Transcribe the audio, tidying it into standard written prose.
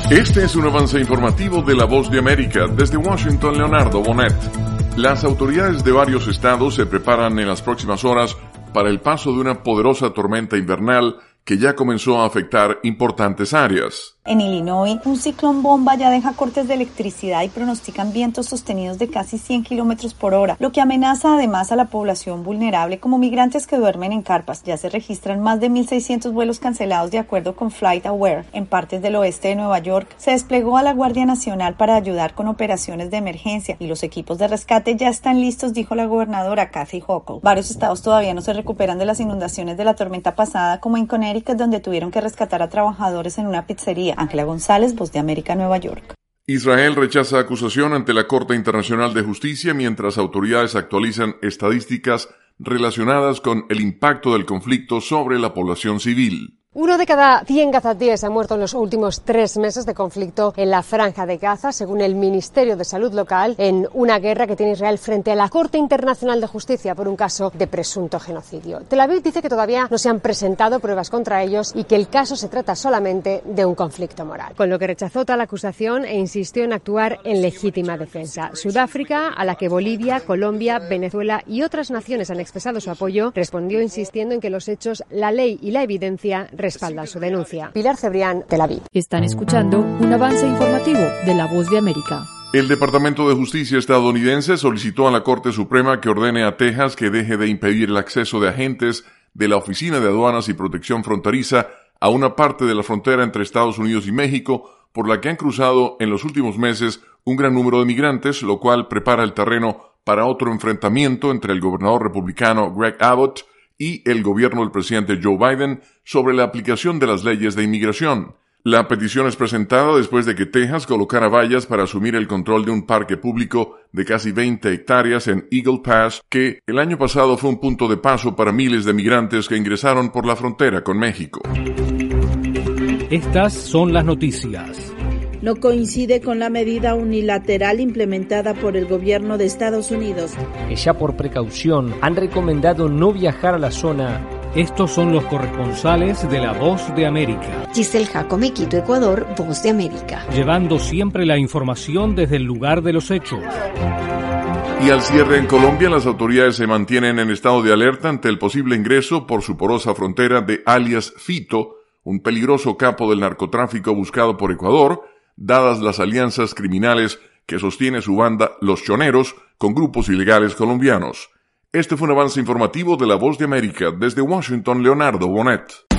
Este es un avance informativo de La Voz de América. Desde Washington, Leonardo Bonet. Las autoridades de varios estados se preparan en las próximas horas para el paso de una poderosa tormenta invernal que ya comenzó a afectar importantes áreas. En Illinois, un ciclón bomba ya deja cortes de electricidad y pronostican vientos sostenidos de casi 100 kilómetros por hora, lo que amenaza además a la población vulnerable como migrantes que duermen en carpas. Ya se registran más de 1.600 vuelos cancelados de acuerdo con FlightAware. En partes del oeste de Nueva York se desplegó a la Guardia Nacional para ayudar con operaciones de emergencia y los equipos de rescate ya están listos, dijo la gobernadora Kathy Hochul. Varios estados todavía no se recuperan de las inundaciones de la tormenta pasada, como en Connecticut, donde tuvieron que rescatar a trabajadores en una pizzería. Ángela González, Voz de América, Nueva York. Israel rechaza acusación ante la Corte Internacional de Justicia mientras autoridades actualizan estadísticas relacionadas con el impacto del conflicto sobre la población civil. 1 de cada 100 gazatíes ha muerto en los últimos 3 meses de conflicto en la Franja de Gaza, según el Ministerio de Salud local, en una guerra que tiene Israel frente a la Corte Internacional de Justicia por un caso de presunto genocidio. Tel Aviv dice que todavía no se han presentado pruebas contra ellos y que el caso se trata solamente de un conflicto moral. Con lo que rechazó tal acusación e insistió en actuar en legítima defensa. Sudáfrica, a la que Bolivia, Colombia, Venezuela y otras naciones han expresado su apoyo, respondió insistiendo en que los hechos, la ley y la evidencia respaldan su denuncia. Pilar Cebrián, Tel Aviv. Están escuchando un avance informativo de La Voz de América. El Departamento de Justicia estadounidense solicitó a la Corte Suprema que ordene a Texas que deje de impedir el acceso de agentes de la Oficina de Aduanas y Protección Fronteriza a una parte de la frontera entre Estados Unidos y México, por la que han cruzado en los últimos meses un gran número de migrantes, lo cual prepara el terreno para otro enfrentamiento entre el gobernador republicano Greg Abbott y el gobierno del presidente Joe Biden sobre la aplicación de las leyes de inmigración. La petición es presentada después de que Texas colocara vallas para asumir el control de un parque público de casi 20 hectáreas en Eagle Pass, que el año pasado fue un punto de paso para miles de migrantes que ingresaron por la frontera con México. Estas son las noticias. No coincide con la medida unilateral implementada por el gobierno de Estados Unidos. Ya por precaución han recomendado no viajar a la zona. Estos son los corresponsales de La Voz de América. Giselle Jacome, Quito, Ecuador, Voz de América. Llevando siempre la información desde el lugar de los hechos. Y al cierre en Colombia, las autoridades se mantienen en estado de alerta ante el posible ingreso por su porosa frontera de alias Fito, un peligroso capo del narcotráfico buscado por Ecuador, dadas las alianzas criminales que sostiene su banda Los Choneros con grupos ilegales colombianos. Este fue un avance informativo de La Voz de América. Desde Washington, Leonardo Bonet.